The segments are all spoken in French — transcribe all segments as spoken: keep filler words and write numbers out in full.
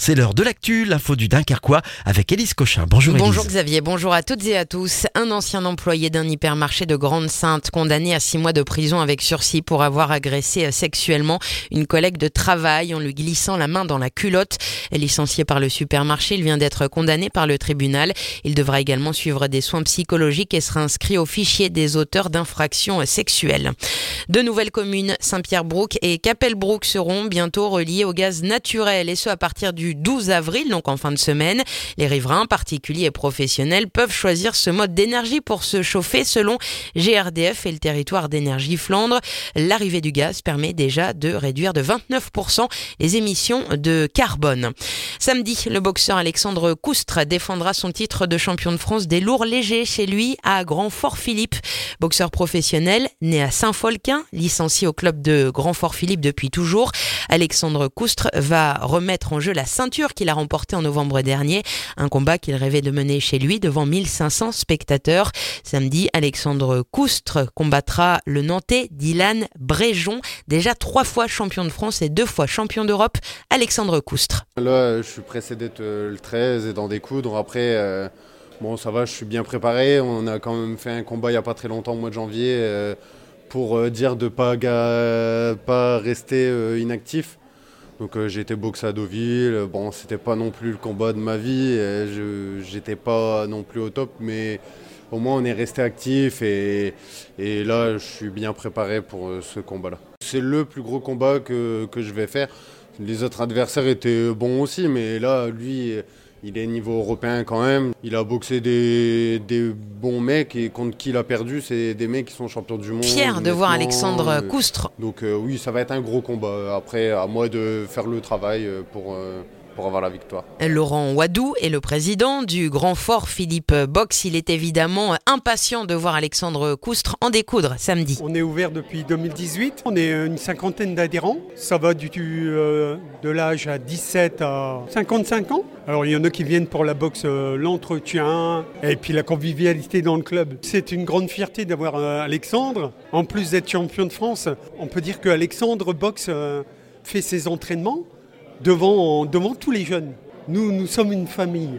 C'est l'heure de l'actu, l'info du Dunkerquois avec Élise Cochin. Bonjour Élise. Bonjour Xavier, bonjour à toutes et à tous. Un ancien employé d'un hypermarché de Grande-Synthe condamné à six mois de prison avec sursis pour avoir agressé sexuellement une collègue de travail en lui glissant la main dans la culotte. Licencié par le supermarché, il vient d'être condamné par le tribunal. Il devra également suivre des soins psychologiques et sera inscrit au fichier des auteurs d'infractions sexuelles. Deux nouvelles communes, Saint-Pierre-Brouck et Capelle-Brouck, seront bientôt reliées au gaz naturel, et ce à partir du douze avril, donc en fin de semaine. Les riverains, particuliers et professionnels, peuvent choisir ce mode d'énergie pour se chauffer selon G R D F et le territoire d'énergie Flandre. L'arrivée du gaz permet déjà de réduire de vingt-neuf pour cent les émissions de carbone. Samedi, le boxeur Alexandre Coustre défendra son titre de champion de France des lourds légers chez lui à Grand-Fort-Philippe. Boxeur professionnel, né à Saint-Folquin, licencié au club de Grand-Fort-Philippe depuis toujours, Alexandre Coustre va remettre en jeu la ceinture qu'il a remportée en novembre dernier, un combat qu'il rêvait de mener chez lui devant mille cinq cents spectateurs. Samedi, Alexandre Coustre combattra le Nantais Dylan Bréjon, déjà trois fois champion de France et deux fois champion d'Europe. Alexandre Coustre. Là, je suis pressé d'être le treize et d'en découdre. Après, euh, bon, ça va, je suis bien préparé. On a quand même fait un combat il n'y a pas très longtemps, au mois de janvier, euh, pour euh, dire de ne pas, ga- pas rester euh, inactif. Donc euh, j'ai été boxé à Deauville. Bon, c'était pas non plus le combat de ma vie. Je j'étais pas non plus au top, mais au moins on est resté actif et, et là je suis bien préparé pour euh, ce combat-là. C'est le plus gros combat que, que je vais faire. Les autres adversaires étaient bons aussi, mais là lui il est niveau européen quand même. Il a boxé des, des bons mecs et contre qui il a perdu, c'est des mecs qui sont champions du monde. Fier de voir Alexandre Coustre. Donc euh, oui, ça va être un gros combat. Après, à moi de faire le travail pour, euh, pour avoir la victoire. Laurent Wadou est le président du Grand-Fort-Philippe Boxe. Il est évidemment impatient de voir Alexandre Coustre en découdre samedi. On est ouvert depuis deux mille dix-huit. On est une cinquantaine d'adhérents. Ça va du, euh, de l'âge à dix-sept à cinquante-cinq ans. Alors il y en a qui viennent pour la boxe, euh, l'entretien et puis la convivialité dans le club. C'est une grande fierté d'avoir euh, Alexandre. En plus d'être champion de France, on peut dire qu'Alexandre boxe euh, fait ses entraînements devant, devant tous les jeunes. Nous, nous sommes une famille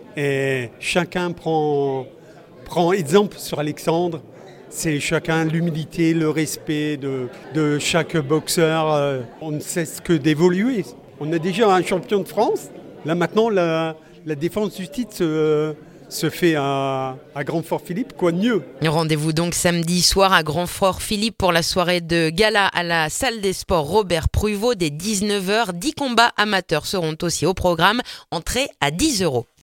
et chacun prend, prend exemple sur Alexandre. C'est chacun l'humilité, le respect de, de chaque boxeur. On ne cesse que d'évoluer. On a déjà un champion de France. Là maintenant, la, la défense du titre se, se fait à, à Grand-Fort-Philippe, quoi de mieux. Rendez-vous donc samedi soir à Grand-Fort-Philippe pour la soirée de gala à la salle des sports Robert Pruvot dès dix-neuf heures. dix combats amateurs seront aussi au programme, entrée à dix euros.